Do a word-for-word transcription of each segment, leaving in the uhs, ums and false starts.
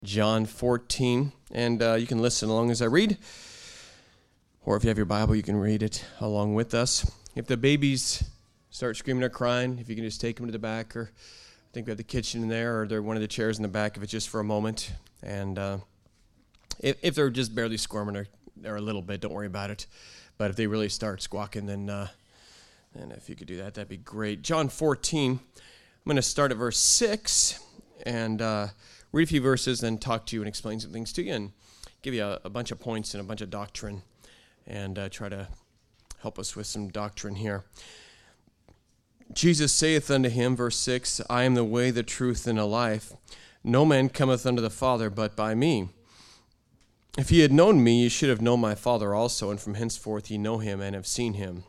John fourteen, and uh, you can listen along as I read, or if you have your Bible, you can read it along with us. If the babies start screaming or crying, if you can just take them to the back, or I think we have the kitchen in there, or they're one of the chairs in the back, if it's just for a moment. And uh, if, if they're just barely squirming or, or a little bit, don't worry about it. But if they really start squawking, then, uh, then if you could do that, that'd be great. John fourteen, I'm going to start at verse six, and uh, read a few verses, then talk to you and explain some things to you, and give you a, a bunch of points and a bunch of doctrine, and uh, try to help us with some doctrine here. Jesus saith unto him, verse six, I am the way, the truth, and the life. No man cometh unto the Father but by me. If ye had known me, ye should have known my Father also, and from henceforth ye know him and have seen him.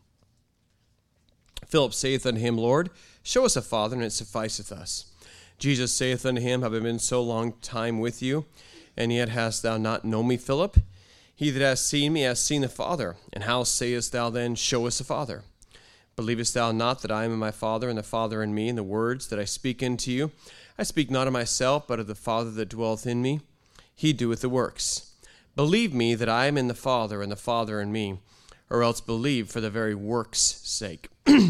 Philip saith unto him, Lord, show us a Father, and it sufficeth us. Jesus saith unto him, Have I been so long time with you, and yet hast thou not known me, Philip? He that hath seen me hath seen the Father. And how sayest thou then, Show us the Father? Believest thou not that I am in my Father, and the Father in me, and the words that I speak unto you? I speak not of myself, but of the Father that dwelleth in me. He doeth the works. Believe me that I am in the Father, and the Father in me, or else believe for the very works' sake.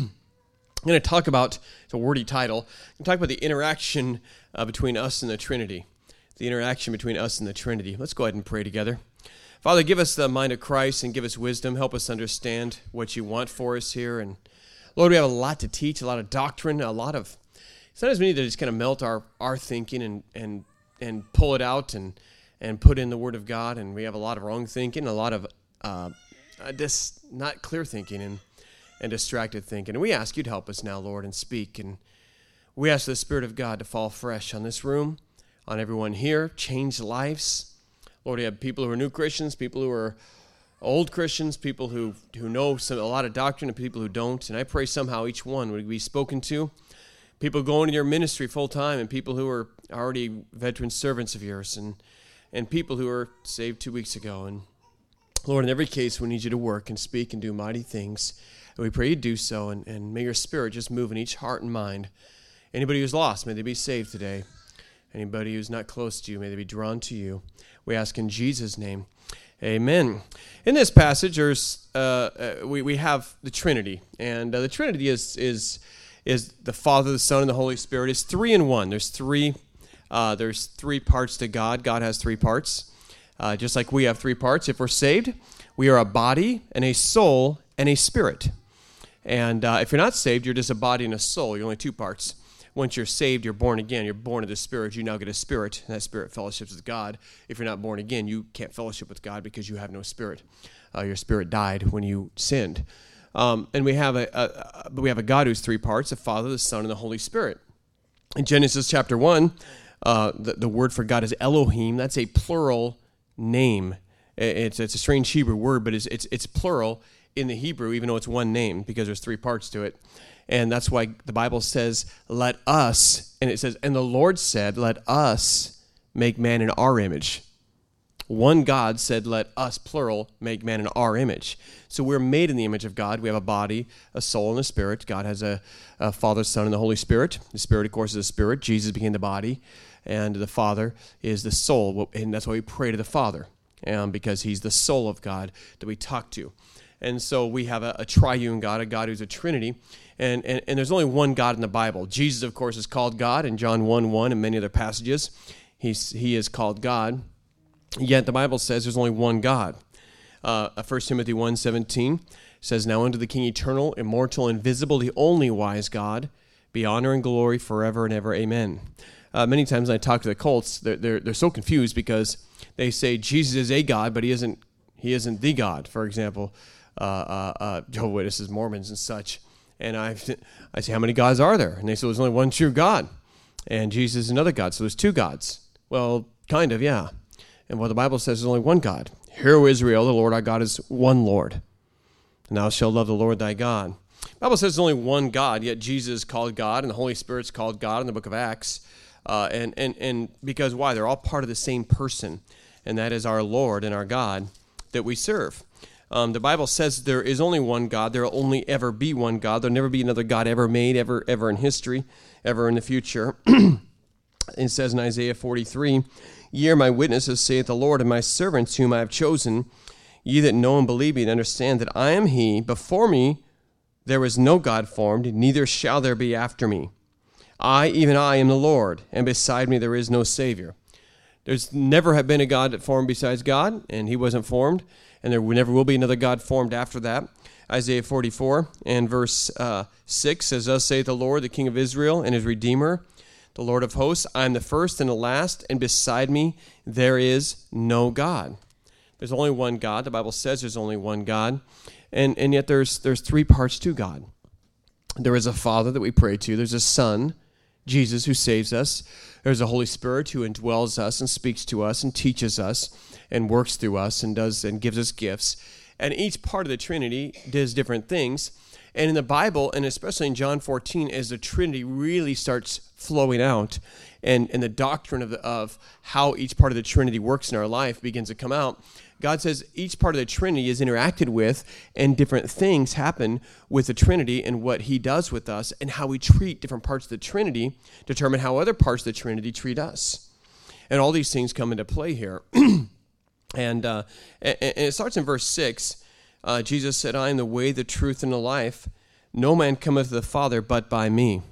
I'm going to talk about, it's a wordy title, I'm going to talk about the interaction uh, between us and the Trinity. The interaction between us and the Trinity. Let's go ahead and pray together. Father, give us the mind of Christ and give us wisdom. Help us understand what you want for us here. And Lord, we have a lot to teach, a lot of doctrine, a lot of, sometimes we need to just kind of melt our, our thinking and, and, and pull it out and, and put in the Word of God. And we have a lot of wrong thinking, a lot of uh, just not clear thinking, and and distracted thinking. And we ask you to help us now, Lord, and speak. And we ask the Spirit of God to fall fresh on this room, on everyone here, change lives. Lord, you have people who are new Christians, people who are old Christians, people who, who know some, a lot of doctrine, and people who don't. And I pray somehow each one would be spoken to. People going to your ministry full time, and people who are already veteran servants of yours, and, and people who are saved two weeks ago. And Lord, in every case, we need you to work and speak and do mighty things. And we pray you do so, and, and may your Spirit just move in each heart and mind. Anybody who's lost, may they be saved today. Anybody who's not close to you, may they be drawn to you. We ask in Jesus' name, amen. In this passage, there's uh, uh, we we have the Trinity, and uh, the Trinity is is is the Father, the Son, and the Holy Spirit. It's three in one. There's three. Uh, there's three parts to God. God has three parts, uh, just like we have three parts. If we're saved, we are a body and a soul and a spirit. And uh, if you're not saved, you're just a body and a soul. You're only two parts. Once you're saved, you're born again. You're born of the Spirit. You now get a spirit, and that spirit fellowships with God. If you're not born again, you can't fellowship with God because you have no spirit. Uh, your spirit died when you sinned. Um, and we have a, a, a we have a God who's three parts: the Father, the Son, and the Holy Spirit. In Genesis chapter one, uh, the, the word for God is Elohim. That's a plural name. It's it's a strange Hebrew word, but it's it's, it's plural in the Hebrew, even though it's one name, because there's three parts to it. And that's why the Bible says, let us, and it says, and the Lord said, let us make man in our image. One God said, let us, plural, make man in our image. So we're made in the image of God. We have a body, a soul, and a spirit. God has a, a Father, Son, and the Holy Spirit. The Spirit, of course, is the Spirit. Jesus became the body, and the Father is the soul. And that's why we pray to the Father, um, because he's the soul of God that we talk to. And so we have a, a triune God, a God who's a Trinity, and, and, and there's only one God in the Bible. Jesus, of course, is called God in John one one and many other passages. He's, he is called God, yet the Bible says there's only one God. Uh, First Timothy one seventeen says, Now unto the King eternal, immortal, invisible, the only wise God, be honor and glory forever and ever. Amen. Uh, many times when I talk to the cults, they're, they're, they're so confused because they say Jesus is a God, but he isn't, he isn't the God, for example. Uh, uh, uh, Jehovah's Witnesses, Mormons, and such. And I I say, how many gods are there? And they say, there's only one true God. And Jesus is another God, so there's two gods. Well, kind of, yeah. And what the Bible says is only one God. Hear, O Israel, the Lord our God is one Lord. And thou shalt love the Lord thy God. The Bible says there's only one God, yet Jesus is called God, and the Holy Spirit's called God in the book of Acts. Uh, and, and, and because why? They're all part of the same person, and that is our Lord and our God that we serve. Um, the Bible says there is only one God. There will only ever be one God. There'll never be another God ever made, ever, ever in history, ever in the future. It says in Isaiah forty-three, Ye are my witnesses, saith the Lord, and my servants whom I have chosen, ye that know and believe me, and understand that I am he. Before me there was no God formed, neither shall there be after me. I, even I, am the Lord, and beside me there is no Savior. There's never have been a God that formed besides God, and he wasn't formed, and there never will be another God formed after that. Isaiah forty-four and verse uh, six says, Thus saith the Lord, the King of Israel, and his Redeemer, the Lord of hosts, I am the first and the last, and beside me there is no God. There's only one God. The Bible says there's only one God, and, and yet there's there's three parts to God. There is a Father that we pray to. There's a Son, Jesus, who saves us. There's a Holy Spirit who indwells us and speaks to us and teaches us and works through us and does and gives us gifts. And each part of the Trinity does different things. And in the Bible, and especially in John fourteen, as the Trinity really starts flowing out and, and the doctrine of, the, of how each part of the Trinity works in our life begins to come out, God says each part of the Trinity is interacted with, and different things happen with the Trinity and what he does with us, and how we treat different parts of the Trinity determine how other parts of the Trinity treat us. And all these things come into play here. and, uh, and, and it starts in verse six. Uh, Jesus said, I am the way, the truth, and the life. No man cometh to the Father but by me.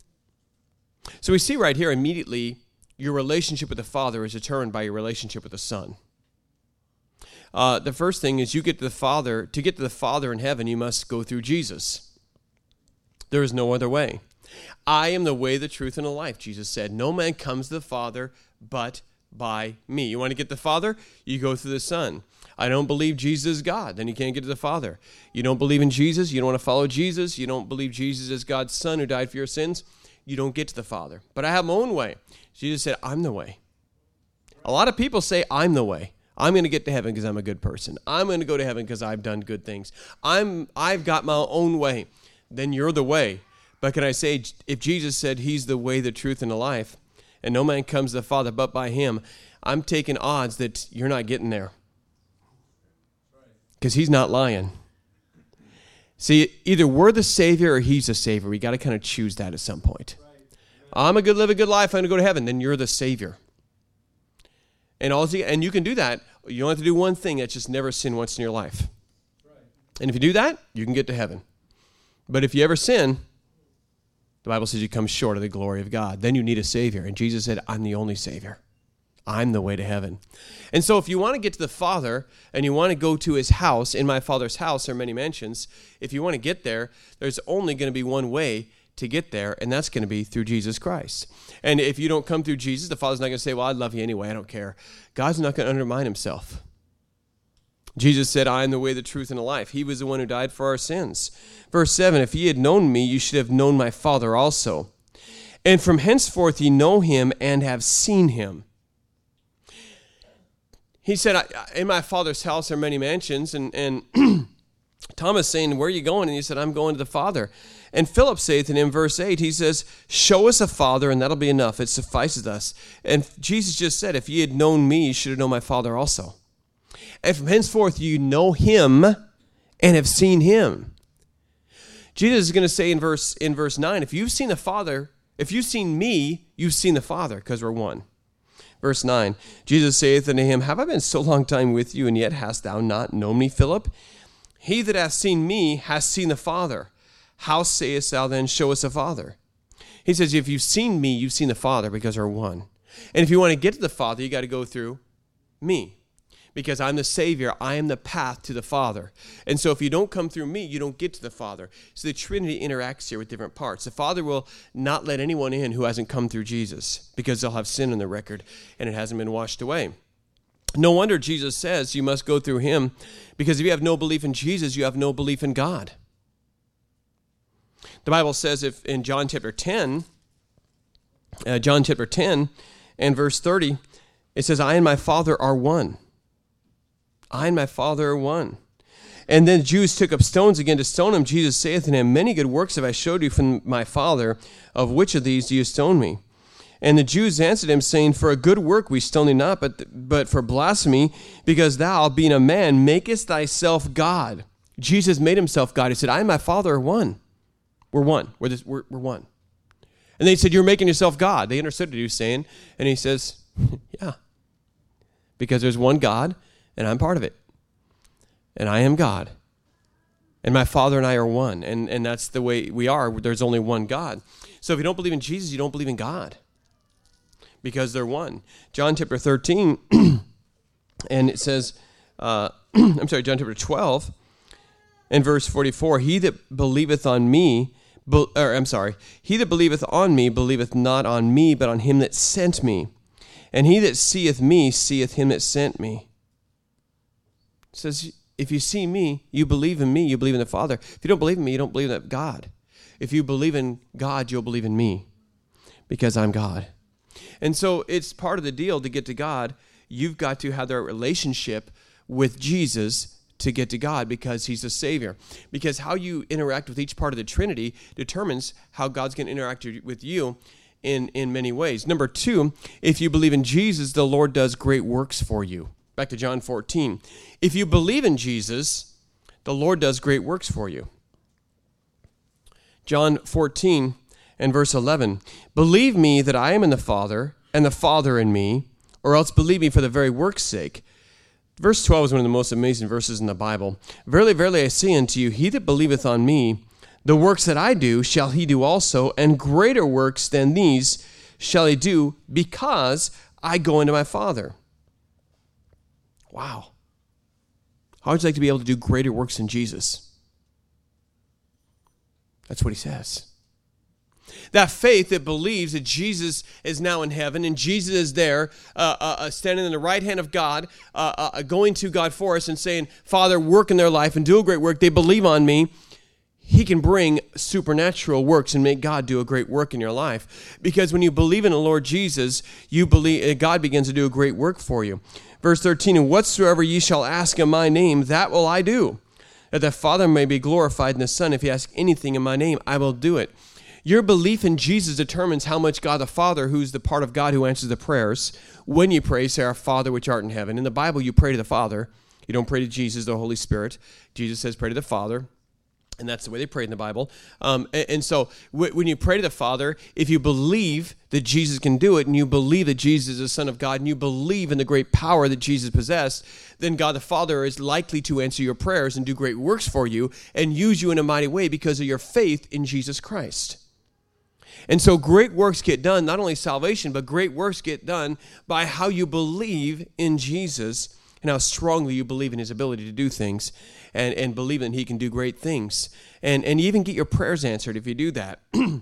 So we see right here immediately your relationship with the Father is determined by your relationship with the Son. Uh, the first thing is you get to the Father. To get to the Father in heaven, you must go through Jesus. There is no other way. I am the way, the truth, and the life, Jesus said. No man comes to the Father but by me. You want to get to the Father? You go through the Son. I don't believe Jesus is God. Then you can't get to the Father. You don't believe in Jesus. You don't want to follow Jesus. You don't believe Jesus is God's Son who died for your sins. You don't get to the Father. But I have my own way. Jesus said, I'm the way. A lot of people say, I'm the way. I'm going to get to heaven because I'm a good person. I'm going to go to heaven because I've done good things. I'm, I've got my own way. Then you're the way. But can I say, if Jesus said he's the way, the truth, and the life, and no man comes to the Father but by him, I'm taking odds that you're not getting there. Because he's not lying. See, either we're the Savior or he's the Savior. We got to kind of choose that at some point. I'm a good, live a good life. I'm going to go to heaven. Then you're the Savior. And all and you can do that. You don't have to do one thing. That's just never sin once in your life. And if you do that, you can get to heaven. But if you ever sin, the Bible says you come short of the glory of God. Then you need a Savior. And Jesus said, I'm the only Savior. I'm the way to heaven. And so if you want to get to the Father and you want to go to his house, in my Father's house there are many mansions, if you want to get there, there's only going to be one way to get there, and that's going to be through Jesus Christ. And if you don't come through Jesus, the Father's not going to say, well, I love you anyway, I don't care. God's not going to undermine himself. Jesus said, I am the way, the truth, and the life. He was the one who died for our sins. Verse seven, if ye had known me, you should have known my Father also. And from henceforth ye know him and have seen him. He said, in my Father's house are many mansions, and, and Thomas saying, where are you going? And he said, I'm going to the Father. And Philip saith in him, verse eight, he says, show us a Father, and that'll be enough. It suffices us. And Jesus just said, if ye had known me, you should have known my Father also. And from henceforth you know him and have seen him. Jesus is going to say in verse in verse nine, if you've seen the Father, if you've seen me, you've seen the Father, because we're one. Verse nine, Jesus saith unto him, have I been so long time with you, and yet hast thou not known me, Philip? He that hath seen me hath seen the Father. How sayest thou then, show us the Father? He says, if you've seen me, you've seen the Father, because we're one. And if you want to get to the Father, you got to go through me. Because I'm the Savior, I am the path to the Father. And so if you don't come through me, you don't get to the Father. So the Trinity interacts here with different parts. The Father will not let anyone in who hasn't come through Jesus, because they'll have sin on their record, and it hasn't been washed away. No wonder Jesus says you must go through him, because if you have no belief in Jesus, you have no belief in God. The Bible says if in John chapter ten, uh, John chapter ten and verse thirty, it says, I and my Father are one. I and my Father are one. And then the Jews took up stones again to stone him. Jesus saith unto him, many good works have I showed you from my Father. Of which of these do you stone me? And the Jews answered him, saying, for a good work we stone thee not, but, but for blasphemy, because thou, being a man, makest thyself God. Jesus made himself God. He said, I and my Father are one. We're one. We're, this, we're, we're one. And they said, you're making yourself God. They understood what he was saying. And he says, yeah, because there's one God, and I'm part of it. And I am God. And my Father and I are one. And, and that's the way we are. There's only one God. So if you don't believe in Jesus, you don't believe in God. Because they're one. John chapter thirteen, and it says, uh, I'm sorry, John chapter twelve, and verse forty-four, he that believeth on me, be, or I'm sorry, he that believeth on me believeth not on me, but on him that sent me. And he that seeth me seeth him that sent me. It says, if you see me, you believe in me, you believe in the Father. If you don't believe in me, you don't believe in God. If you believe in God, you'll believe in me, because I'm God. And so it's part of the deal to get to God. You've got to have that relationship with Jesus to get to God, because he's the Savior. Because how you interact with each part of the Trinity determines how God's going to interact with you in, in many ways. Number two, if you believe in Jesus, the Lord does great works for you. Back to John fourteen. If you believe in Jesus, the Lord does great works for you. John fourteen and verse eleven. Believe me that I am in the Father, and the Father in me, or else believe me for the very work's sake. Verse twelve is one of the most amazing verses in the Bible. Verily, verily, I say unto you, he that believeth on me, the works that I do shall he do also, and greater works than these shall he do, because I go into my Father. Wow. How would you like to be able to do greater works than Jesus? That's what he says. That faith that believes that Jesus is now in heaven and Jesus is there uh, uh, standing in the right hand of God, uh, uh, going to God for us and saying, Father, work in their life and do a great work. They believe on me. He can bring supernatural works and make God do a great work in your life. Because when you believe in the Lord Jesus, you believe God begins to do a great work for you. Verse thirteen, and whatsoever ye shall ask in my name, that will I do, that the Father may be glorified in the Son. If you ask anything in my name, I will do it. Your belief in Jesus determines how much God the Father, who's the part of God who answers the prayers, when you pray, say, Our Father which art in heaven. In the Bible, you pray to the Father. You don't pray to Jesus, the Holy Spirit. Jesus says, pray to the Father. And that's the way they pray in the Bible. Um, and, and so w- when you pray to the Father, if you believe that Jesus can do it, and you believe that Jesus is the Son of God, and you believe in the great power that Jesus possessed, then God the Father is likely to answer your prayers and do great works for you and use you in a mighty way because of your faith in Jesus Christ. And so great works get done, not only salvation, but great works get done by how you believe in Jesus and how strongly you believe in his ability to do things and, and believe that he can do great things. And, and you even get your prayers answered if you do that.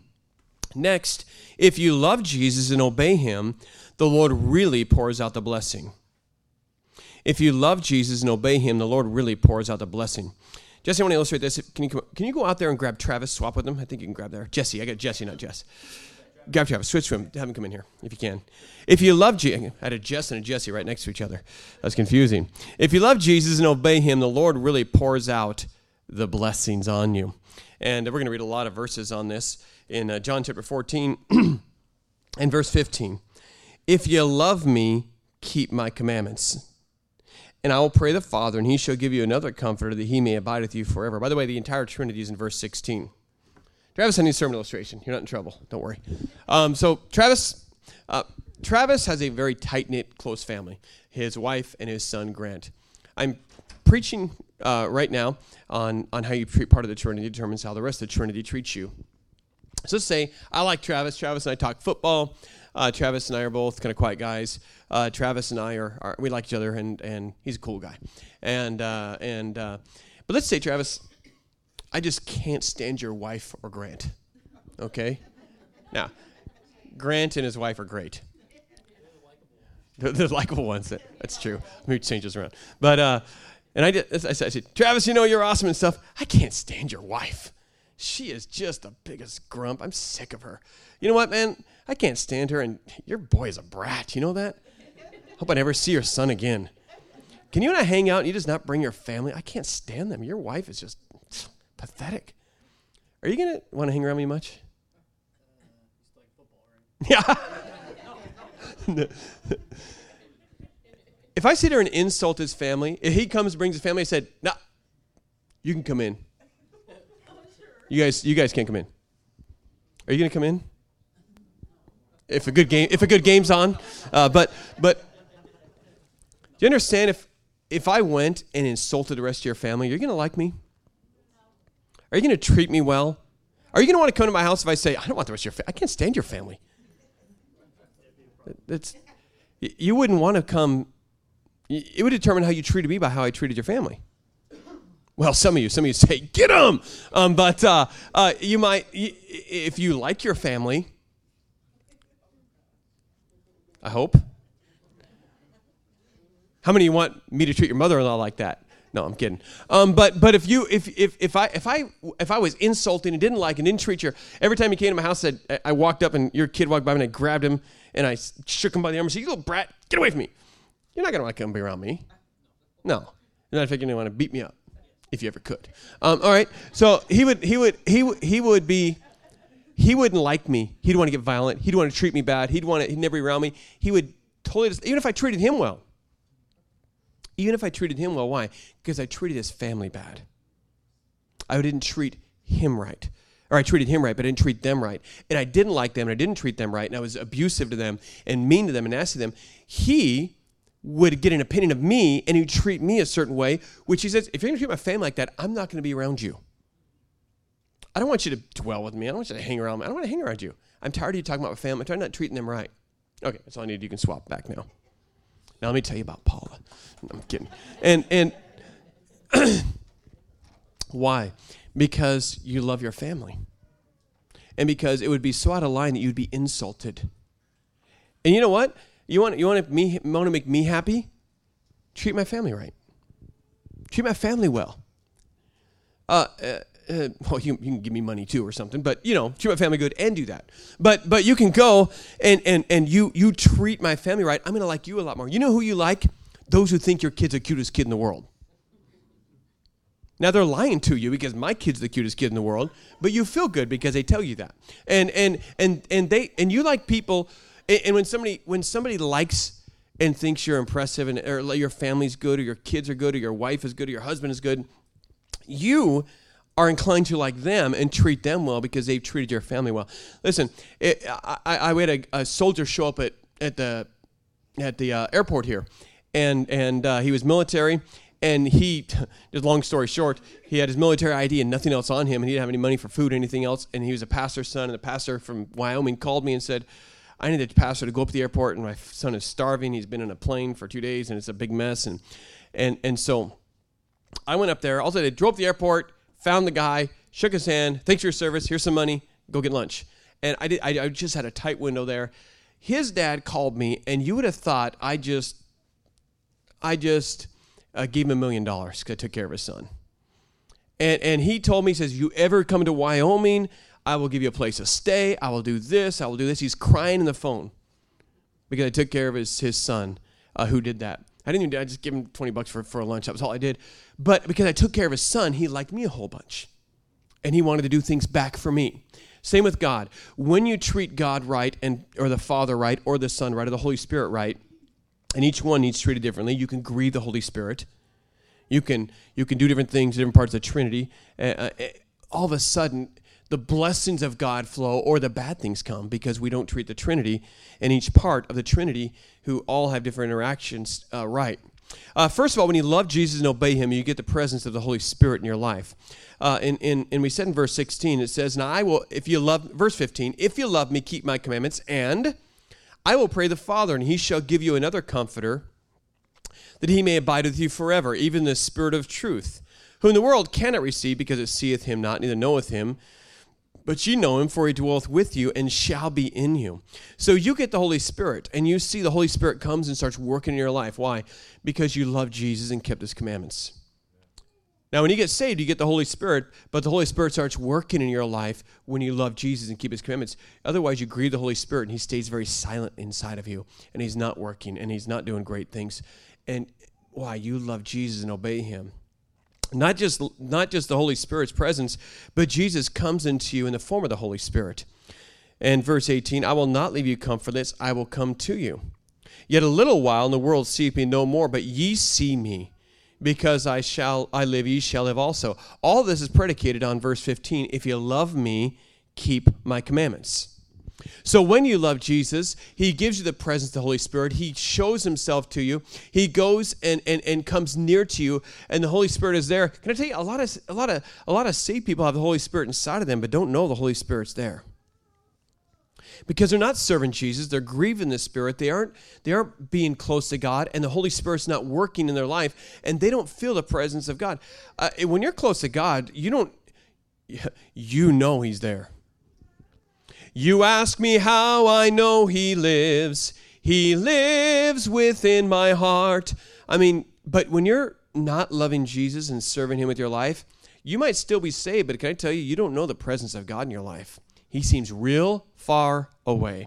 Next, if you love Jesus and obey him, the Lord really pours out the blessing. If you love Jesus and obey him, the Lord really pours out the blessing. Jesse, I want to illustrate this. Can you come, can you go out there and grab Travis, swap with him? I think you can grab there. Jesse, I got Jesse, not Jess. Grab Travis, switch to him, have him come in here if you can. If you love Jesus, I had a Jess and a Jesse right next to each other. That's confusing. If you love Jesus and obey him, the Lord really pours out the blessings on you. And we're going to read a lot of verses on this in uh, John chapter fourteen and verse fifteen. If you love me, keep my commandments. And I will pray the Father, and he shall give you another comforter, that he may abide with you forever. By the way, the entire Trinity is in verse sixteen. Travis, I need a sermon illustration. You're not in trouble. Don't worry. Um, so Travis, uh, Travis has a very tight-knit, close family. His wife and his son, Grant. I'm preaching uh, right now on, on how you treat part of the Trinity determines how the rest of the Trinity treats you. So let's say I like Travis. Travis and I talk football. Uh, Travis and I are both kind of quiet guys. Uh, Travis and I are, are we like each other, and, and he's a cool guy. And uh, and uh, but let's say, Travis, I just can't stand your wife or Grant. Okay? Now, Grant and his wife are great. They're the likable ones. That, that's true. Let me change this around. But uh, and I did. I said, I said, Travis, you know you're awesome and stuff. I can't stand your wife. She is just the biggest grump. I'm sick of her. You know what, man? I can't stand her, and your boy is a brat. You know that? Hope I never see your son again. Can you and I hang out and you just not bring your family? I can't stand them. Your wife is just pathetic. Are you going to want to hang around me much? Uh, it's like football, right? Yeah. If I sit there and insult his family, if he comes and brings his family, I said, no, nah, you can come in. You guys, you guys can't come in. Are you going to come in? If a good game, if a good game's on, uh, but but you understand if, if I went and insulted the rest of your family, you're going to like me? Are you going to treat me well? Are you going to want to come to my house if I say, I don't want the rest of your family. I can't stand your family. That's, you wouldn't want to come. It would determine how you treated me by how I treated your family. Well, some of you, some of you say, get them. Um, but uh, uh, you might, if you like your family, I hope. How many of you want me to treat your mother-in-law like that? No, I'm kidding. Um, but but if you if if if I if I if I was insulting and didn't like and didn't treat your, every time you came to my house, said I walked up and your kid walked by me and I grabbed him and I shook him by the arm and said, "You little brat, get away from me." You're not gonna want to come be around me. No, you're not going to want to beat me up if you ever could. Um, all right. So he would he would he would he would be. He wouldn't like me. He'd want to get violent. He'd want to treat me bad. He'd want to. He'd never be around me. He would totally. Just, even if I treated him well. Even if I treated him well, why? Because I treated his family bad. I didn't treat him right. Or I treated him right, but I didn't treat them right. And I didn't like them, and I didn't treat them right, and I was abusive to them and mean to them and nasty to them. He would get an opinion of me, and he'd treat me a certain way, which he says, if you're going to treat my family like that, I'm not going to be around you. I don't want you to dwell with me. I don't want you to hang around me. I don't want to hang around you. I'm tired of you talking about my family. I'm tired of not treating them right. Okay, that's all I need. You can swap back now. Now let me tell you about Paula. No, I'm kidding. And and why? Because you love your family. And because it would be so out of line that you'd be insulted. And you know what? You want you want to me want to make me happy? Treat my family right. Treat my family well. Uh, uh Uh, well, you, you can give me money too or something, but, you know, treat my family good and do that. But but you can go and, and, and you, you treat my family right. I'm going to like you a lot more. You know who you like? Those who think your kid's the cutest kid in the world. Now, they're lying to you because my kid's the cutest kid in the world, but you feel good because they tell you that. And and and and they and you like people, and, and when somebody when somebody likes and thinks you're impressive and or your family's good or your kids are good or your wife is good or your husband is good, you are inclined to like them and treat them well because they've treated your family well. Listen, it, I, I had a, a soldier show up at, at the at the uh, airport here, and and uh, he was military, and he, just long story short, he had his military I D and nothing else on him, and he didn't have any money for food or anything else, and he was a pastor's son, and the pastor from Wyoming called me and said, I need the pastor to go up to the airport, and my son is starving. He's been in a plane for two days, and it's a big mess, and and and so I went up there. Also, I drove to the airport, found the guy, shook his hand, thanks for your service, here's some money, go get lunch. And I did. I, I just had a tight window there. His dad called me, and you would have thought I just, I just uh, gave him a million dollars because I took care of his son. And and he told me, he says, you ever come to Wyoming, I will give you a place to stay, I will do this, I will do this. He's crying in the phone because I took care of his, his son uh, who did that. I didn't even, I just gave him twenty bucks for, for a lunch. That was all I did. But because I took care of his son, he liked me a whole bunch. And he wanted to do things back for me. Same with God. When you treat God right, and or the Father right, or the Son right, or the Holy Spirit right, and each one needs treated differently, you can grieve the Holy Spirit. You can you can do different things, different parts of the Trinity. Uh, uh, all of a sudden, the blessings of God flow, or the bad things come because we don't treat the Trinity and each part of the Trinity, who all have different interactions, uh, right. Uh, first of all, when you love Jesus and obey him, you get the presence of the Holy Spirit in your life. Uh, and, and, and we said in verse sixteen, it says, now I will, if you love, verse fifteen, if you love me, keep my commandments, and I will pray the Father, and he shall give you another comforter, that he may abide with you forever, even the Spirit of truth, whom the world cannot receive, because it seeth him not, neither knoweth him. But ye know him, for he dwelleth with you and shall be in you. So you get the Holy Spirit, and you see the Holy Spirit comes and starts working in your life. Why? Because you love Jesus and kept his commandments. Now, when you get saved, you get the Holy Spirit, but the Holy Spirit starts working in your life when you love Jesus and keep his commandments. Otherwise, you grieve the Holy Spirit, and he stays very silent inside of you, and he's not working, and he's not doing great things. And why? You love Jesus and obey him. Not just not just the Holy Spirit's presence, but Jesus comes into you in the form of the Holy Spirit. And verse eighteen, I will not leave you comfortless, I will come to you. Yet a little while, and the world seeth me no more, but ye see me. Because I shall I live, ye shall live also. All this is predicated on verse fifteen, if you love me, keep my commandments. So when you love Jesus, he gives you the presence of the Holy Spirit. He shows himself to you. He goes and, and, and comes near to you, and the Holy Spirit is there. Can I tell you, a lot of a lot of a lot of saved people have the Holy Spirit inside of them, but don't know the Holy Spirit's there. Because they're not serving Jesus, they're grieving the Spirit. They aren't they aren't being close to God, and the Holy Spirit's not working in their life, and they don't feel the presence of God. Uh, when you're close to God, you don't you know he's there. You ask me how I know he lives. He lives within my heart. I mean, but when you're not loving Jesus and serving him with your life, you might still be saved, but can I tell you, you don't know the presence of God in your life. He seems real far away.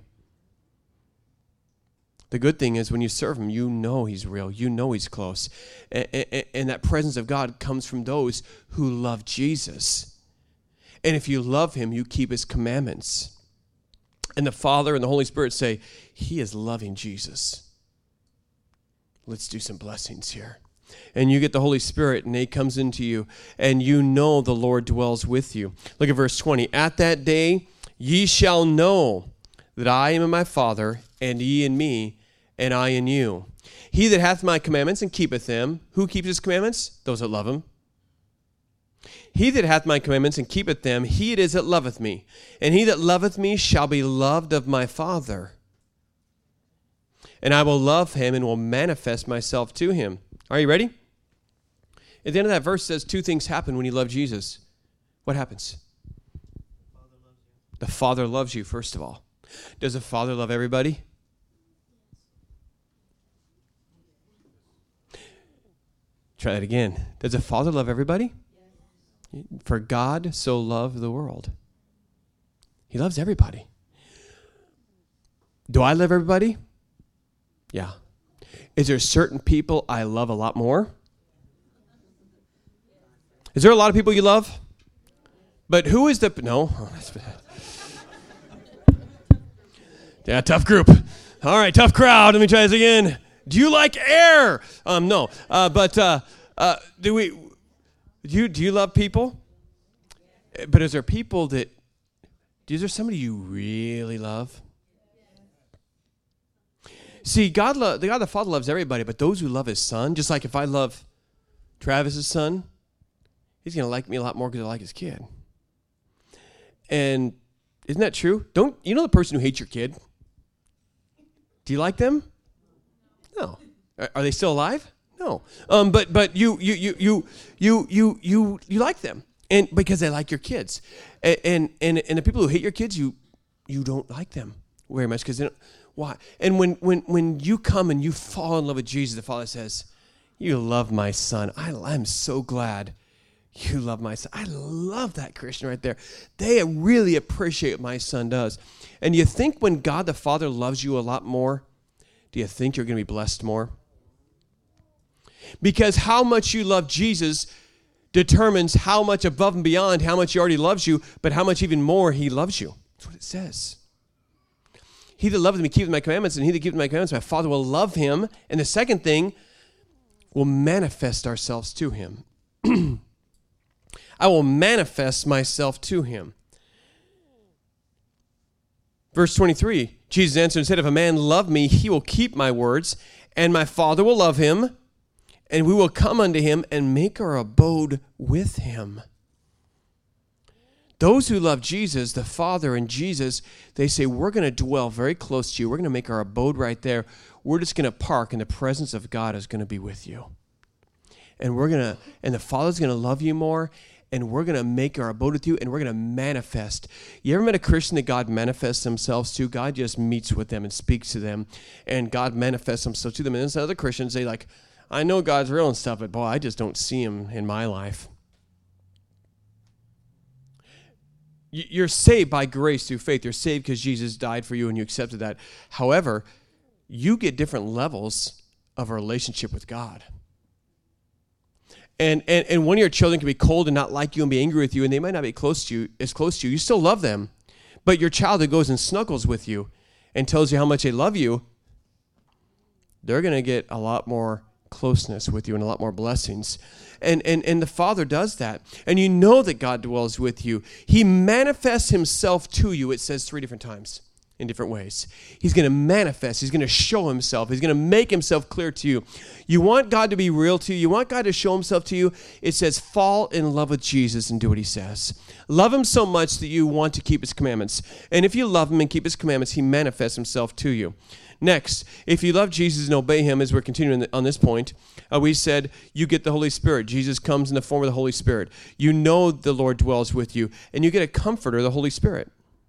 The good thing is when you serve him, you know he's real. You know he's close. And, and, and that presence of God comes from those who love Jesus. And if you love him, you keep his commandments. And the Father and the Holy Spirit say, he is loving Jesus. Let's do some blessings here. And you get the Holy Spirit, and he comes into you, and you know the Lord dwells with you. Look at verse twenty. At that day ye shall know that I am in my Father, and ye in me, and I in you. He that hath my commandments and keepeth them. Who keeps his commandments? Those that love him. He that hath my commandments and keepeth them, he it is that loveth me. And he that loveth me shall be loved of my Father. And I will love him and will manifest myself to him. Are you ready? At the end of that verse says two things happen when you love Jesus. What happens? Father loves you. The Father loves you, first of all. Does the Father love everybody? Try that again. Does the Father love everybody? For God so loved the world. He loves everybody. Do I love everybody? Yeah. Is there certain people I love a lot more? Is there a lot of people you love? But who is the... No. Yeah, tough group. All right, tough crowd. Let me try this again. Do you like air? Um, no. Uh, but uh, uh, do we... Do you, do you love people? But is there people that, is there somebody you really love? See, God, lo- the God the Father loves everybody, but those who love his Son, just like if I love Travis's son, he's going to like me a lot more because I like his kid. And isn't that true? Don't you know the person who hates your kid? Do you like them? No. Are, are they still alive? No, um, but but you you you you you you you you like them, and because they like your kids, and and and, and the people who hate your kids, you you don't like them very much because they don't. Why? And when when when you come and you fall in love with Jesus, the Father says, "You love my son. I I'm so glad you love my son." I love that Christian right there. They really appreciate what my son does, and you think when God the Father loves you a lot more, do you think you're going to be blessed more? Because how much you love Jesus determines how much above and beyond, how much he already loves you, but how much even more he loves you. That's what it says. He that loveth me keepeth my commandments, and he that keepeth my commandments, my Father will love him. And the second thing, will manifest ourselves to him. I will manifest myself to him. Verse twenty-three, Jesus answered and said, if a man love me, he will keep my words, and my Father will love him, and we will come unto him and make our abode with him. Those who love Jesus, the Father and Jesus, they say, we're going to dwell very close to you. We're going to make our abode right there. We're just going to park, and the presence of God is going to be with you. And we're going to, and the Father's going to love you more, and we're going to make our abode with you, and we're going to manifest. You ever met a Christian that God manifests themselves to? God just meets with them and speaks to them, and God manifests himself to them. And then some other Christians, they like, I know God's real and stuff, but boy, I just don't see him in my life. You're saved by grace through faith. You're saved because Jesus died for you and you accepted that. However, you get different levels of a relationship with God. And, and and one of your children can be cold and not like you and be angry with you, and they might not be close to you, as close to you. You still love them. But your child that goes and snuggles with you and tells you how much they love you, they're going to get a lot more closeness with you and a lot more blessings. And, and and the Father does that. And you know that God dwells with you. He manifests himself to you, it says three different times. in different ways. He's going to manifest. He's going to show himself. He's going to make himself clear to you. You want God to be real to you. You want God to show himself to you. It says, fall in love with Jesus and do what he says. Love him so much that you want to keep his commandments. And if you love him and keep his commandments, he manifests himself to you. Next, if you love Jesus and obey him, as we're continuing on this point, uh, we said you get the Holy Spirit. Jesus comes in the form of the Holy Spirit. You know the Lord dwells with you, and you get a comforter, the Holy Spirit.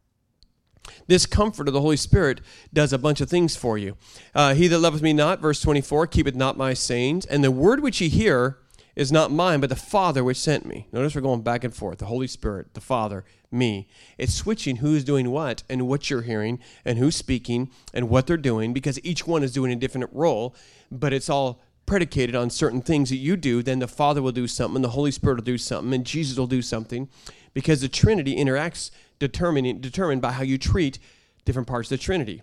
This comfort of the Holy Spirit does a bunch of things for you. Uh, he that loveth me not, verse twenty-four, keepeth not my sayings, and the word which ye hear is not mine, but the Father which sent me. Notice we're going back and forth. The Holy Spirit, the Father, me. It's switching who's doing what and what you're hearing and who's speaking and what they're doing, because each one is doing a different role, but it's all predicated on certain things that you do. Then the Father will do something, and the Holy Spirit will do something, and Jesus will do something, because the Trinity interacts determined, determined by how you treat different parts of the Trinity.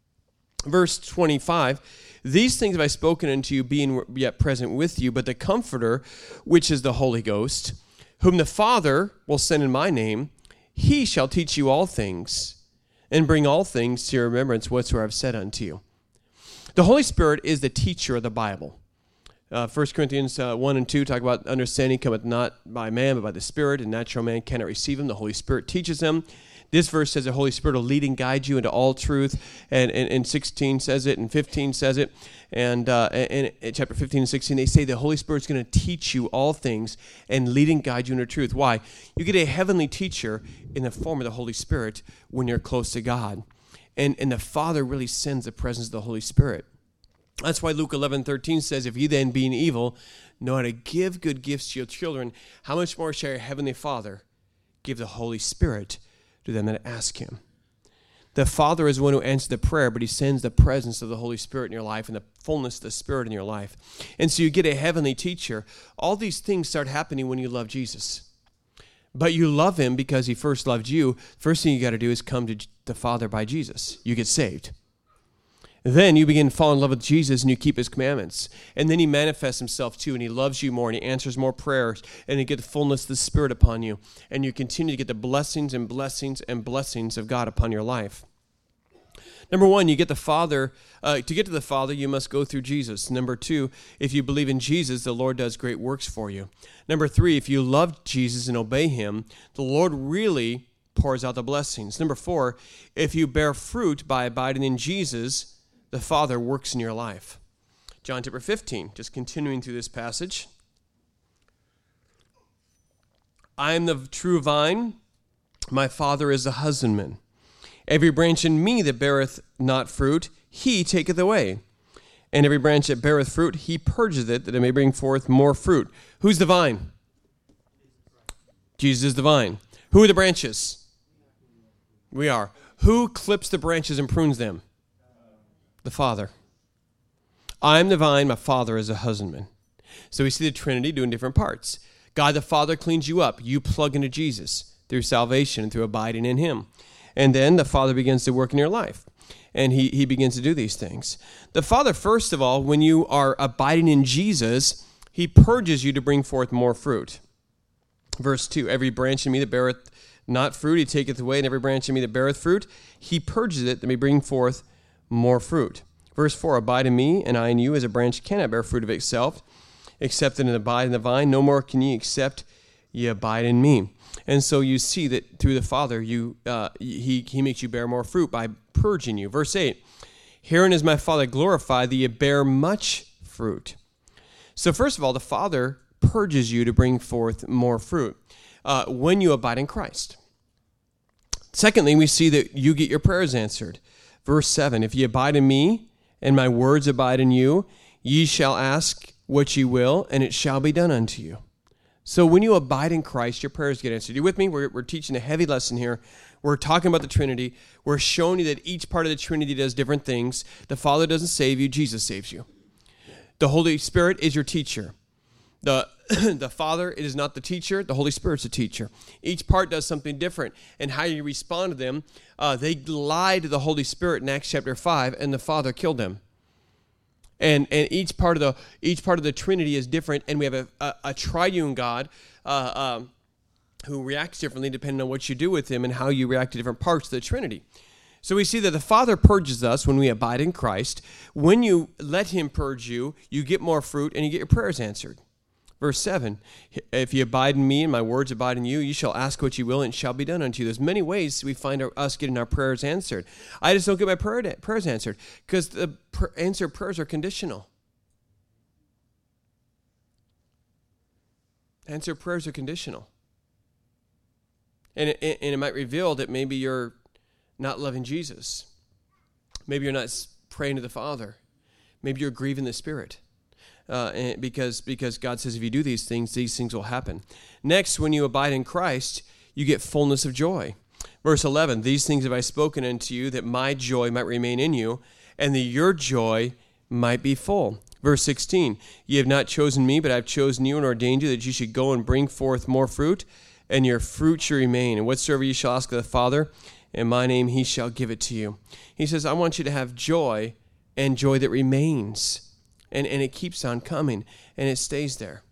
Verse twenty-five, these things have I spoken unto you, being yet present with you, but the Comforter, which is the Holy Ghost, whom the Father will send in my name, he shall teach you all things, and bring all things to your remembrance whatsoever I have said unto you. The Holy Spirit is the teacher of the Bible. Uh, First Corinthians uh, one and two talk about understanding cometh not by man, but by the Spirit, and natural man cannot receive him. The Holy Spirit teaches him. This verse says the Holy Spirit will lead and guide you into all truth, and, and, and sixteen says it, and fifteen says it, and uh, in chapter fifteen and sixteen, they say the Holy Spirit's going to teach you all things and lead and guide you into truth. Why? You get a heavenly teacher in the form of the Holy Spirit when you're close to God, and, and the Father really sends the presence of the Holy Spirit. That's why Luke eleven thirteen says, if you then, being evil, know how to give good gifts to your children, how much more shall your heavenly Father give the Holy Spirit to them that ask him? The Father is the one who answers the prayer, but he sends the presence of the Holy Spirit in your life and the fullness of the Spirit in your life. And so you get a heavenly teacher. All these things start happening when you love Jesus. But you love him because he first loved you. First thing you got to do is come to the Father by Jesus. You get saved. Then you begin to fall in love with Jesus and you keep his commandments. And then he manifests himself too, and he loves you more, and he answers more prayers, and you get the fullness of the Spirit upon you. And you continue to get the blessings and blessings and blessings of God upon your life. Number one, you get the Father. Uh, to get to the Father, you must go through Jesus. Number two, if you believe in Jesus, the Lord does great works for you. Number three, if you love Jesus and obey him, the Lord really pours out the blessings. Number four, if you bear fruit by abiding in Jesus, the Father works in your life. John chapter fifteen, just continuing through this passage. I am the true vine, my Father is the husbandman. Every branch in me that beareth not fruit, he taketh away. And every branch that beareth fruit, he purgeth it, that it may bring forth more fruit. Who's the vine? Jesus is the vine. Who are the branches? We are. Who clips the branches and prunes them? The Father. I am the vine, my Father is a husbandman. So we see the Trinity doing different parts. God the Father cleans you up. You plug into Jesus through salvation and through abiding in him. And then the Father begins to work in your life. And he, he begins to do these things. The Father, first of all, when you are abiding in Jesus, he purges you to bring forth more fruit. Verse two, every branch in me that beareth not fruit, he taketh away, and every branch in me that beareth fruit, he purges it that may bring forth more fruit. Verse four, abide in me, and I in you, as a branch cannot bear fruit of itself, except that it abide in the vine. No more can ye, except ye abide in me. And so you see that through the Father, you uh, he, he makes you bear more fruit by purging you. Verse eight, herein is my Father glorified, that ye bear much fruit. So first of all, the Father purges you to bring forth more fruit uh, when you abide in Christ. Secondly, we see that you get your prayers answered. Verse seven, if ye abide in me, and my words abide in you, ye shall ask what ye will, and it shall be done unto you. So when you abide in Christ, your prayers get answered. You with me? We're, we're teaching a heavy lesson here. We're talking about the Trinity. We're showing you that each part of the Trinity does different things. The Father doesn't save you. Jesus saves you. The Holy Spirit is your teacher. The, the Father is not the teacher. The Holy Spirit's the teacher. Each part does something different. And how you respond to them, uh, they lied to the Holy Spirit in Acts chapter five, and the Father killed them. And and each part of the each part of the Trinity is different, and we have a, a, a triune God uh, um, who reacts differently depending on what you do with him and how you react to different parts of the Trinity. So we see that the Father purges us when we abide in Christ. When you let him purge you, you get more fruit and you get your prayers answered. Verse seven, if you abide in me and my words abide in you, you shall ask what you will and it shall be done unto you. There's many ways we find our, us getting our prayers answered. I just don't get my prayer, prayers answered because the pr- answered prayers are conditional. Answered prayers are conditional. And it, and it might reveal that maybe you're not loving Jesus. Maybe you're not praying to the Father. Maybe you're grieving the Spirit. Uh, and because, because God says if you do these things, these things will happen. Next, when you abide in Christ, you get fullness of joy. Verse eleven, these things have I spoken unto you, that my joy might remain in you, and that your joy might be full. Verse sixteen, ye have not chosen me, but I have chosen you and ordained you that you should go and bring forth more fruit, and your fruit shall remain. And whatsoever ye shall ask of the Father, in my name he shall give it to you. He says, I want you to have joy, and joy that remains. And, and it keeps on coming, and it stays there.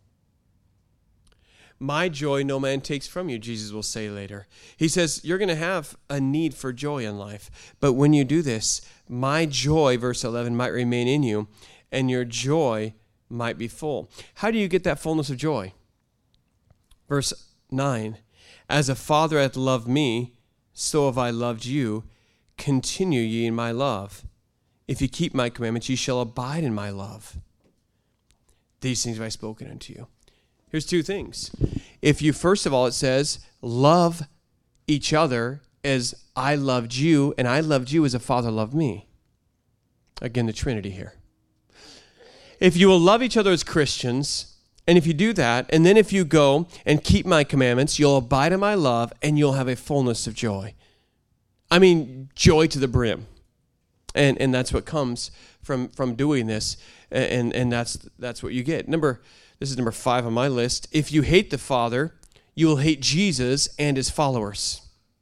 My joy no man takes from you, Jesus will say later. He says, you're going to have a need for joy in life. But when you do this, my joy, verse eleven, might remain in you, and your joy might be full. How do you get that fullness of joy? Verse nine, as a father hath loved me, so have I loved you. Continue ye in my love. If you keep my commandments, ye shall abide in my love. These things have I spoken unto you. Here's two things. If you, first of all, it says, love each other as I loved you, and I loved you as a father loved me. Again, the Trinity here. If you will love each other as Christians, and if you do that, and then if you go and keep my commandments, you'll abide in my love, and you'll have a fullness of joy. I mean, joy to the brim. And and that's what comes from, from doing this, and, and that's that's what you get. Number, this is number five on my list. If you hate the Father, you will hate Jesus and his followers.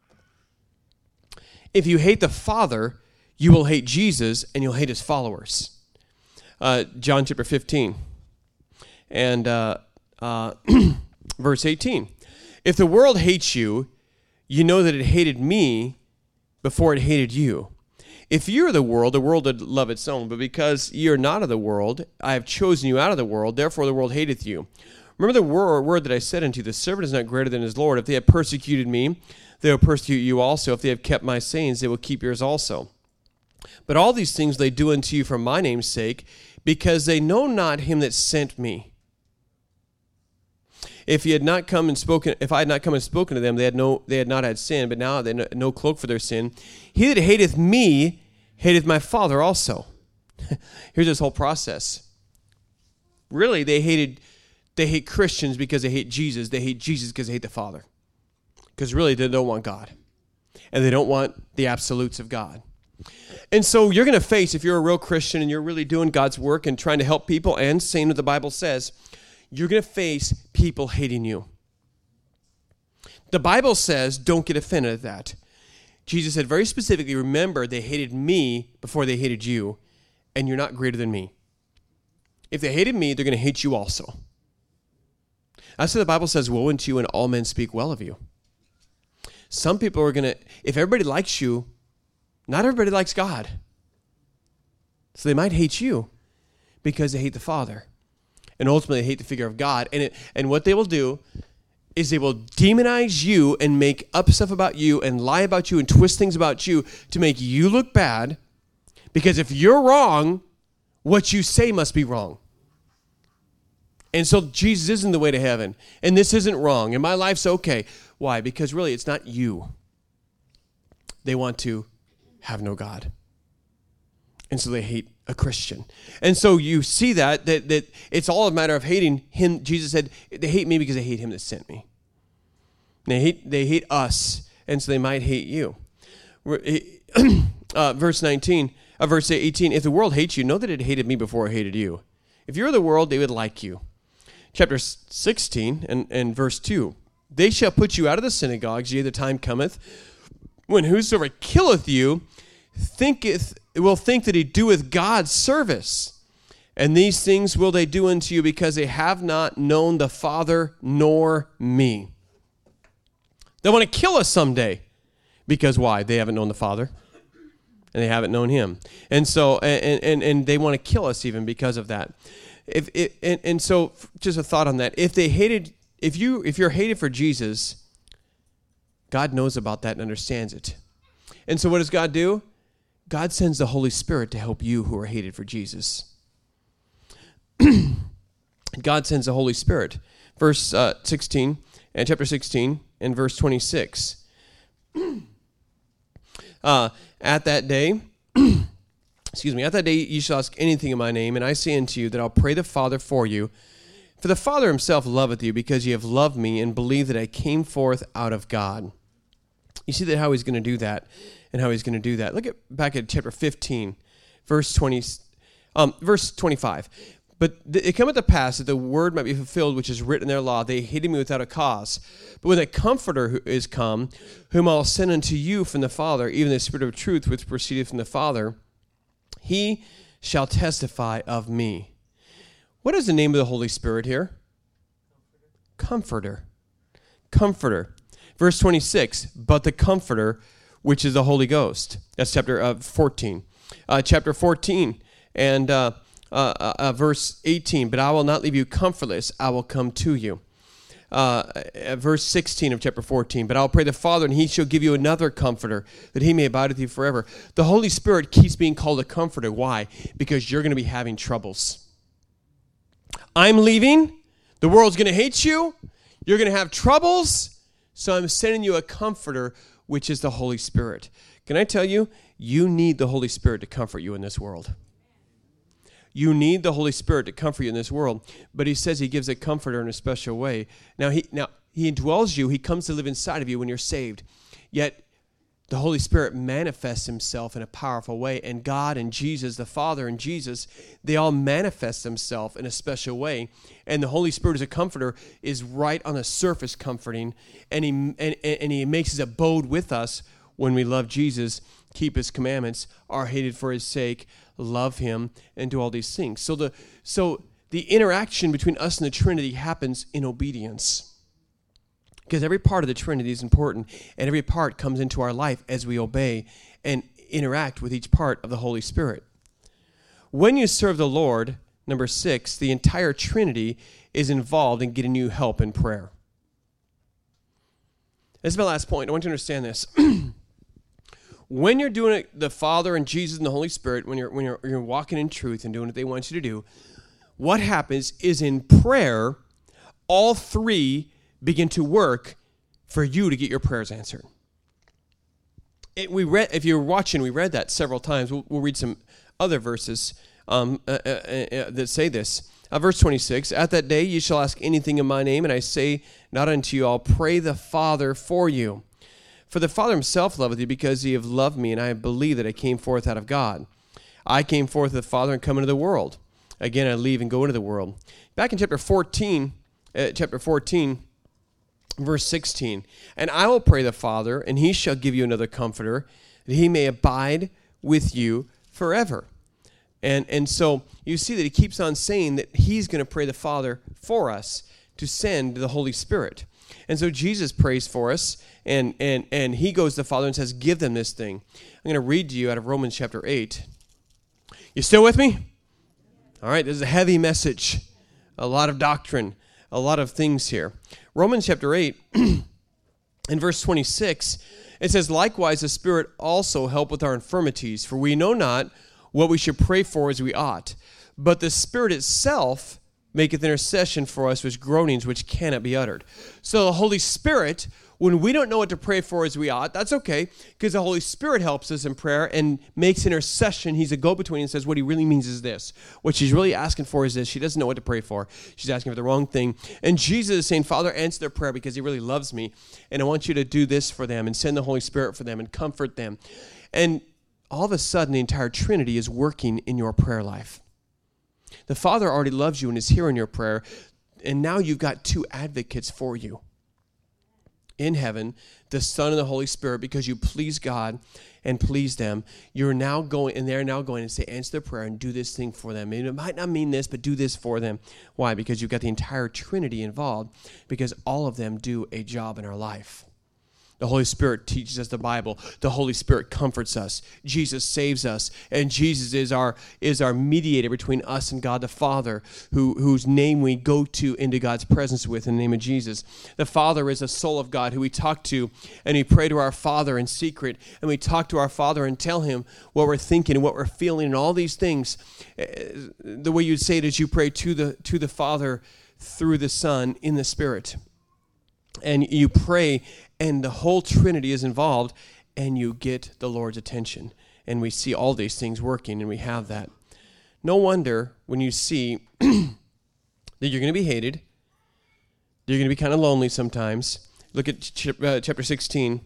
If you hate the Father, you will hate Jesus and you'll hate his followers. Uh, John chapter fifteen and uh, uh, verse eighteen. If the world hates you, you know that it hated me before it hated you. If you're the world, the world would love its own. But because you're not of the world, I have chosen you out of the world. Therefore the world hateth you. Remember the word, word that I said unto you, the servant is not greater than his Lord. If they have persecuted me, they will persecute you also. If they have kept my sayings, they will keep yours also. But all these things they do unto you for my name's sake, because they know not him that sent me. If he had not come and spoken, if I had not come and spoken to them, they had no, they had not had sin, but now they had no cloak for their sin. He that hateth me hateth my Father also. Here's this whole process. Really, they hated, they hate Christians because they hate Jesus. They hate Jesus because they hate the Father. Because really, they don't want God, and they don't want the absolutes of God. And so you're going to face, if you're a real Christian and you're really doing God's work and trying to help people and saying what the Bible says, you're going to face people hating you. The Bible says, don't get offended at that. Jesus said very specifically, remember, they hated me before they hated you, and you're not greater than me. If they hated me, they're going to hate you also. That's why the Bible says, woe unto you when all men speak well of you. Some people are going to, if everybody likes you, not everybody likes God. So they might hate you because they hate the Father. And ultimately, they hate the figure of God. And it, and what they will do is they will demonize you and make up stuff about you and lie about you and twist things about you to make you look bad. Because if you're wrong, what you say must be wrong. And so Jesus isn't the way to heaven. And this isn't wrong. And my life's okay. Why? Because really, it's not you. They want to have no God. And so they hate a Christian. And so you see that, that, that it's all a matter of hating him. Jesus said, they hate me because they hate him that sent me. They hate, they hate us, and so they might hate you. Uh, verse nineteen, uh, verse eighteen, if the world hates you, know that it hated me before it hated you. If you're the world, they would like you. Chapter sixteen and, and verse two, they shall put you out of the synagogues, yea, the time cometh, when whosoever killeth you thinketh will think that he doeth God's service. And these things will they do unto you because they have not known the Father nor me. They want to kill us someday. Because why? They haven't known the Father. and they haven't known him. And so, and and, and they want to kill us even because of that. If it, and, and so, just a thought on that. If they hated, if you if you're hated for Jesus, God knows about that and understands it. And so what does God do? God sends the Holy Spirit to help you who are hated for Jesus. God sends the Holy Spirit. Verse uh, sixteen, and chapter sixteen, and verse twenty-six. uh, at that day, excuse me, at that day you shall ask anything in my name, and I say unto you that I'll pray the Father for you. For the Father himself loveth you, because ye have loved me, and believe that I came forth out of God. You see that how he's going to do that, and how he's going to do that. Look at back at chapter fifteen, verse twenty, um, verse twenty-five. But it cometh to pass that the word might be fulfilled, which is written in their law. They hated me without a cause. But when the Comforter is come, whom I'll send unto you from the Father, even the Spirit of truth, which proceedeth from the Father, he shall testify of me. What is the name of the Holy Spirit here? Comforter. Comforter. Verse twenty-six, but the Comforter, which is the Holy Ghost. That's chapter uh, fourteen. Uh, chapter fourteen, and uh, uh, uh, verse eighteen, but I will not leave you comfortless, I will come to you. Uh, uh, verse sixteen of chapter fourteen, but I'll pray the Father, and he shall give you another Comforter, that he may abide with you forever. The Holy Spirit keeps being called a Comforter. Why? Because you're going to be having troubles. I'm leaving. The world's going to hate you. You're going to have troubles. So I'm sending you a Comforter, which is the Holy Spirit. Can I tell you, you need the Holy Spirit to comfort you in this world. You need the Holy Spirit to comfort you in this world. But he says he gives a comforter in a special way. Now he now he indwells you. He comes to live inside of you when you're saved. Yet the Holy Spirit manifests himself in a powerful way. And God and Jesus, the Father and Jesus, they all manifest themselves in a special way. And the Holy Spirit as a comforter is right on the surface comforting. And he, and, and he makes his abode with us when we love Jesus, keep his commandments, are hated for his sake, love him, and do all these things. So the so the interaction between us and the Trinity happens in obedience. Because every part of the Trinity is important, and every part comes into our life as we obey and interact with each part of the Holy Spirit. When you serve the Lord, number six, the entire Trinity is involved in getting you help in prayer. This is my last point. I want you to understand this. When you're doing it, the Father and Jesus and the Holy Spirit, when you're when you're, you're walking in truth and doing what they want you to do, what happens is in prayer, all three begin to work for you to get your prayers answered. It, we read, if you're watching, we read that several times. We'll, we'll read some other verses um, uh, uh, uh, that say this. Uh, verse twenty-six, at that day ye shall ask anything in my name, and I say not unto you, I'll pray the Father for you. For the Father himself loveth you, because ye have loved me, and I believe that I came forth out of God. I came forth of the Father and come into the world. Again, I leave and go into the world. Back in chapter fourteen, uh, chapter fourteen, verse sixteen, and I will pray the Father, and he shall give you another Comforter, that he may abide with you forever. And and so you see that he keeps on saying that he's going to pray the Father for us to send the Holy Spirit. And so Jesus prays for us, and and and he goes to the Father and says, give them this thing. I'm going to read to you out of Romans chapter eight. You still with me? All right, this is a heavy message, a lot of doctrine, a lot of things here. Romans chapter eight, in verse twenty-six, it says, likewise the Spirit also help with our infirmities, for we know not what we should pray for as we ought. But the Spirit itself maketh intercession for us with groanings which cannot be uttered. So the Holy Spirit, when we don't know what to pray for as we ought, that's okay, because the Holy Spirit helps us in prayer and makes intercession. He's a go-between and says what he really means is this. What she's really asking for is this. She doesn't know what to pray for. She's asking for the wrong thing. And Jesus is saying, Father, answer their prayer because he really loves me, and I want you to do this for them and send the Holy Spirit for them and comfort them. And all of a sudden, the entire Trinity is working in your prayer life. The Father already loves you and is hearing your prayer, and now you've got two advocates for you in heaven, the Son and the Holy Spirit, because you please God and please them. You're now going, and they're now going and say, answer their prayer and do this thing for them. And it might not mean this, but do this for them. Why? Because you've got the entire Trinity involved, because all of them do a job in our life. The Holy Spirit teaches us the Bible. The Holy Spirit comforts us. Jesus saves us. And Jesus is our is our mediator between us and God the Father, who, whose name we go to into God's presence with in the name of Jesus. The Father is a soul of God who we talk to, and we pray to our Father in secret, and we talk to our Father and tell him what we're thinking and what we're feeling and all these things. The way you'd say it is you pray to the to the Father through the Son in the Spirit. And you pray, and the whole Trinity is involved, and you get the Lord's attention. And we see all these things working, and we have that. No wonder when you see that you're going to be hated, you're going to be kind of lonely sometimes. Look at ch- uh, chapter sixteen,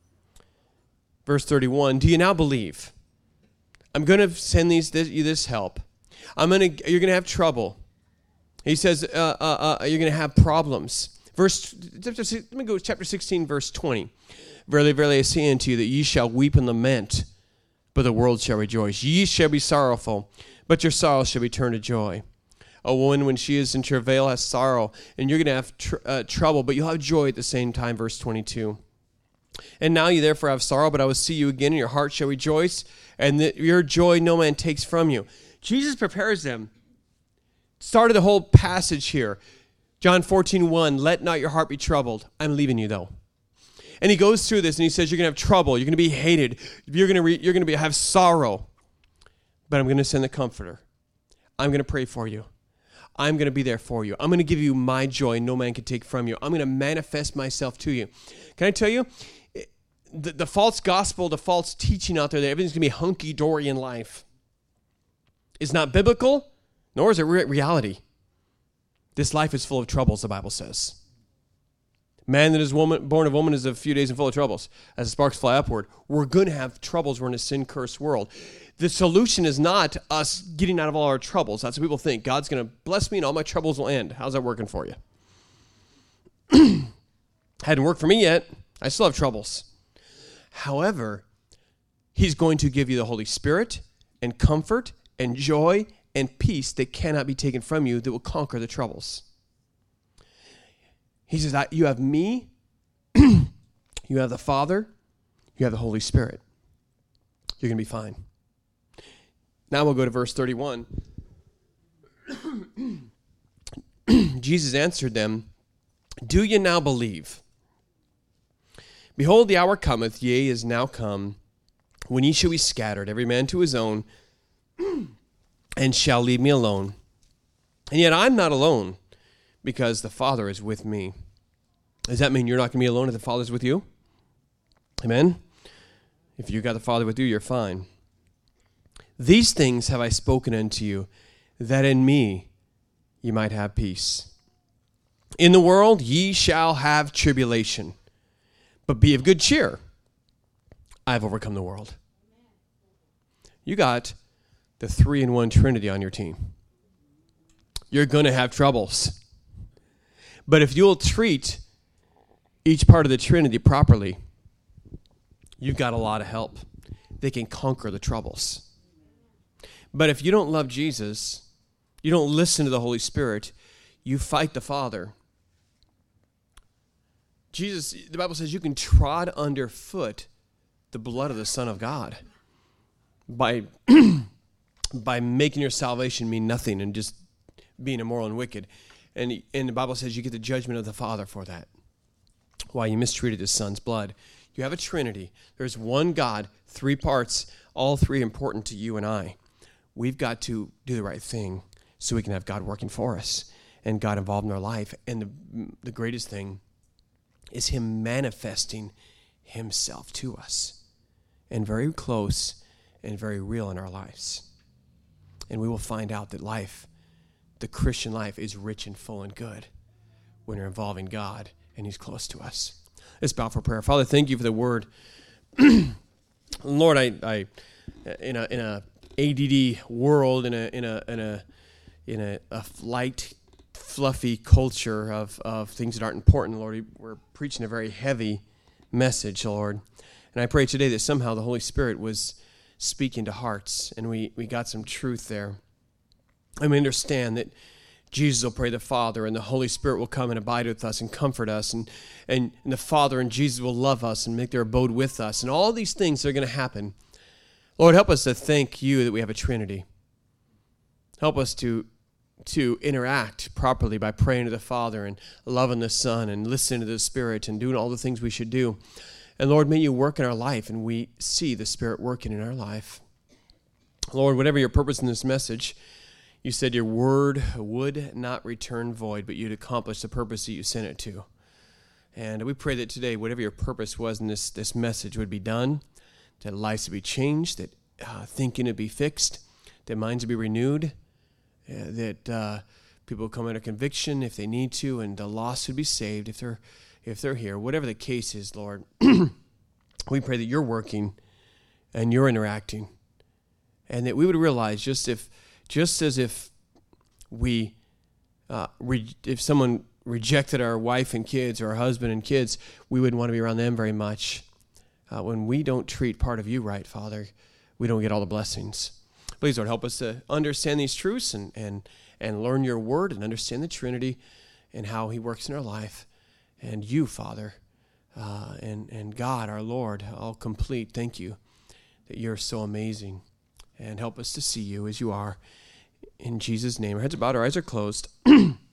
verse thirty-one. Do you now believe? I'm going to send these this, you this help. I'm going to. You're going to have trouble. He says uh, uh, uh, you're going to have problems. Verse, let me go to chapter sixteen, verse twenty. Verily, verily, I say unto you that ye shall weep and lament, but the world shall rejoice. Ye shall be sorrowful, but your sorrow shall be turned to joy. A woman, when she is in travail, has sorrow, and you're going to have tr- uh, trouble, but you'll have joy at the same time. Verse twenty-two. And now you therefore have sorrow, but I will see you again, and your heart shall rejoice, and that your joy no man takes from you. Jesus prepares them. Started the whole passage here. John fourteen one, let not your heart be troubled. I'm leaving you, though. And he goes through this, and he says, you're going to have trouble. You're going to be hated. You're going to re- you're going to be, have sorrow. But I'm going to send the Comforter. I'm going to pray for you. I'm going to be there for you. I'm going to give you my joy no man can take from you. I'm going to manifest myself to you. Can I tell you, the, the false gospel, the false teaching out there that everything's going to be hunky-dory in life is not biblical, nor is it re- reality. This life is full of troubles, the Bible says. Man that is woman, born of woman is a few days and full of troubles. As the sparks fly upward, we're going to have troubles. We're in a sin-cursed world. The solution is not us getting out of all our troubles. That's what people think. God's going to bless me and all my troubles will end. How's that working for you? Hadn't worked for me yet. I still have troubles. However, he's going to give you the Holy Spirit and comfort and joy and peace that cannot be taken from you that will conquer the troubles. He says, you have me, you have the Father, you have the Holy Spirit. You're going to be fine. Now we'll go to verse thirty-one. Jesus answered them, do ye now believe? Behold, the hour cometh, yea, is now come, when ye shall be scattered, every man to his own, and shall leave me alone. And yet I'm not alone, because the Father is with me. Does that mean you're not going to be alone if the Father's with you? Amen? If you got the Father with you, you're fine. These things have I spoken unto you, that in me ye might have peace. In the world ye shall have tribulation, but be of good cheer. I have overcome the world. You got the three-in-one Trinity on your team. You're going to have troubles. But if you'll treat each part of the Trinity properly, you've got a lot of help. They can conquer the troubles. But if you don't love Jesus, you don't listen to the Holy Spirit, you fight the Father. Jesus, the Bible says you can trod underfoot the blood of the Son of God by, by making your salvation mean nothing and just being immoral and wicked. And, and the Bible says you get the judgment of the Father for that. Why? You mistreated his Son's blood. You have a Trinity. There's one God, three parts, all three important to you and I. We've got to do the right thing so we can have God working for us and God involved in our life. And the, the greatest thing is him manifesting himself to us and very close and very real in our lives. And we will find out that life, the Christian life, is rich and full and good when you're involving God and he's close to us. Let's bow for prayer. Father, thank you for the word. Lord, I, I in a in a A D D world, in a in a in a in a, a light, fluffy culture of, of things that aren't important, Lord, we're preaching a very heavy message, Lord. And I pray today that somehow the Holy Spirit was speaking to hearts, and we, we got some truth there. And we understand that Jesus will pray the Father, and the Holy Spirit will come and abide with us and comfort us, and, and, and the Father and Jesus will love us and make their abode with us, and all these things are going to happen. Lord, help us to thank you that we have a Trinity. Help us to, to interact properly by praying to the Father and loving the Son and listening to the Spirit and doing all the things we should do. And Lord, may you work in our life, and we see the Spirit working in our life. Lord, whatever your purpose in this message, you said your word would not return void, but you'd accomplish the purpose that you sent it to. And we pray that today, whatever your purpose was in this, this message would be done, that lives would be changed, that uh, thinking would be fixed, that minds would be renewed, uh, that uh, people would come under conviction if they need to, and the lost would be saved if they're, if they're here. Whatever the case is, Lord, we pray that you're working and you're interacting, and that we would realize just if Just as if we, uh, re- if someone rejected our wife and kids or our husband and kids, we wouldn't want to be around them very much. Uh, when we don't treat part of you right, Father, we don't get all the blessings. Please, Lord, help us to understand these truths and, and, and learn your word and understand the Trinity and how he works in our life. And you, Father, uh, and, and God, our Lord, all complete, thank you that you're so amazing. And help us to see you as you are. In Jesus' name. Our heads are bowed, our eyes are closed.